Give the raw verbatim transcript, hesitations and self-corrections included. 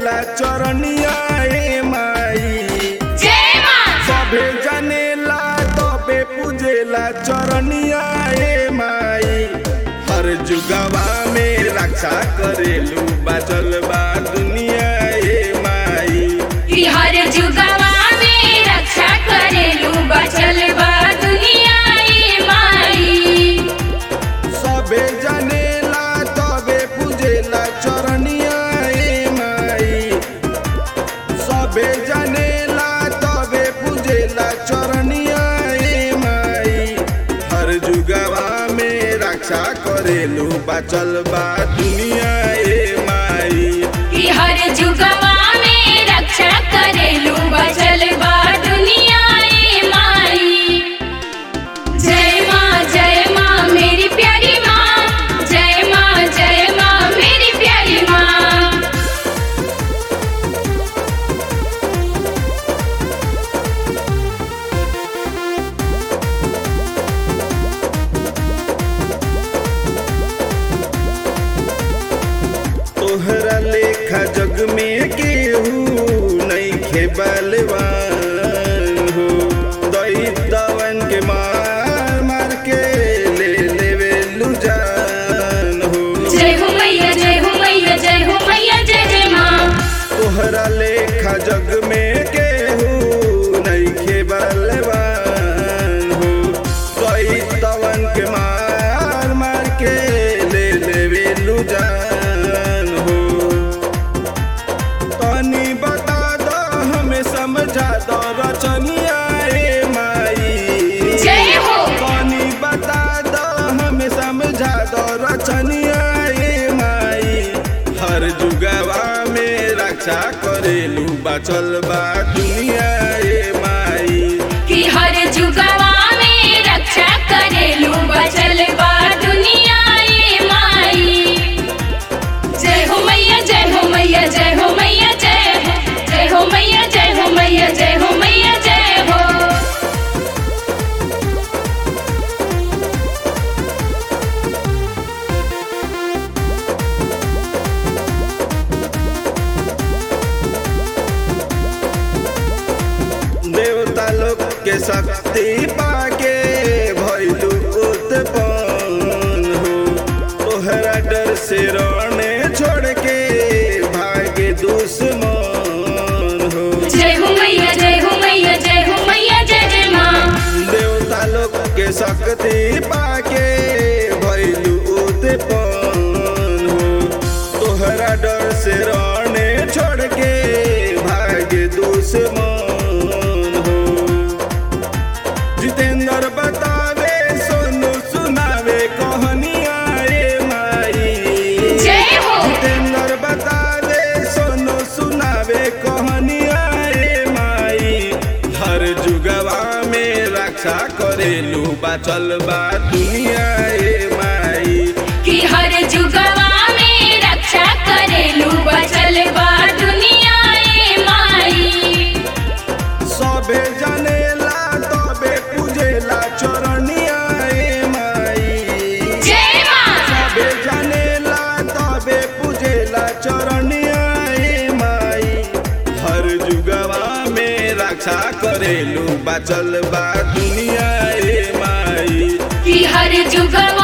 पूजेला चरनिया ए माई जय माँ सभे जनेला तबे पूजेला चरनिया ए माई हर जुगवा में रक्षा करेलू बाचल बा दुनिया ए माई कि हर जुगवा में रक्षा करेलू बचल बा दुनिया ए माई। सबे जनेला तबे पूजेला चरनिया ए माई सबे जनेला तबे पूजेला चरनिया ए माई हर जुगवा में रक्षा करेलू बाचल बा दुनिया ए माई कि हर जुगवा में रक्षा करेलू बचल बा दुनिया ए माई। जय माँ जय माँ मेरी प्यारी माँ, जय माँ जय माँ मेरी प्यारी माँ। तोहरा लेखा जग में केहू नइखे बलवान हो दैतवन के मार मार के ले लेवे लुजान हो जय हो मैया जय हो मैया जय हो मैया जय जय माँ। तोहरा लेखा जग में केहू नइखे बलवान हो दैतवन के मार मार के ले लेवे लुजान हो तनी बता दो हमें समझा दो रचनिया ए माई जय हो तनी बता दो हमें समझा दो रचनिया ए माई हर जुगवा में रक्षा करेलू बाचल बा दुनिया ए माई कि हर जुगवा में रक्षा करेलू बचल बा दुनिया ए माई। जय हो मैया जय हो मैया जय हो मैया जय हो, जय हो मैया जय हो मैया जय हो मैया जय हो। देवता लोग के शक्ति पाके भइलू उत्पन्न हो तोहरा डर से रोने छोड़ के भागे दुश्मन हो जय हो मैया जय हो मैया जय हो मैया जय जय माँ। देवता लोग के शक्ति पाके भइलू उत्पन्न हो तोहरा डर से रोने छोड़ के भागे दुश्मन हो जितेंद्र बतावे सोनू सुनावे कहानिया ए माई जय हो जितेंद्र बतावे सोनू सुनावे कहानिया ए माई हर जुगवा में रक्षा करेलू बाचल बा दुनिया ए माई कि हर जुगवा में रक्षा करेलू बचल बा दुनिया ए माई। सबे जनेला तबे पूजेला चरनिया ए माई जय माँ सबे जनेला तबे पूजेला चरनिया ए माई हर जुगवा में रक्षा करेलू बाचल बा दुनिया ए माई कि हर जुगवा